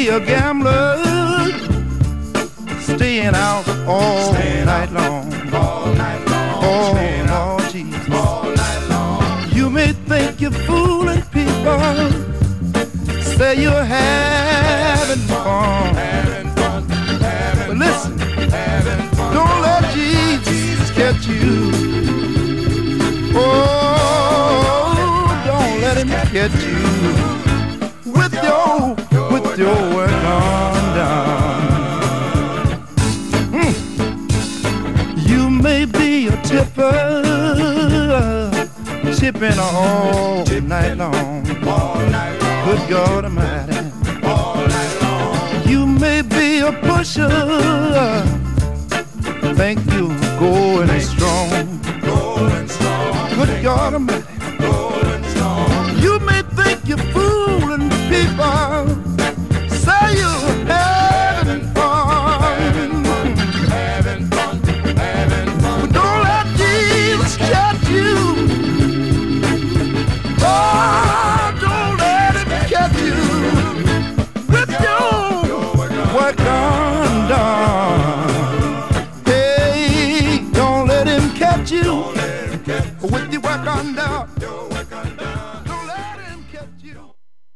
be a gambler, staying out all night long. All night long. Oh, Lord Jesus. All night long. You may think you're fooling people, say you're having fun. Having fun. Having But listen, fun. Having fun. don't let Jesus catch you. Oh, don't let him catch you with your work undone. You may be a tipper, tipping all night long. All night long. Good God Almighty. All night long. You may be a pusher, think you're going strong. Going strong. Good God Almighty. Going strong. You may think you're fooling people, say you're having fun. Having fun. Having fun. But don't let Jesus catch you. Oh, don't let him catch you with your work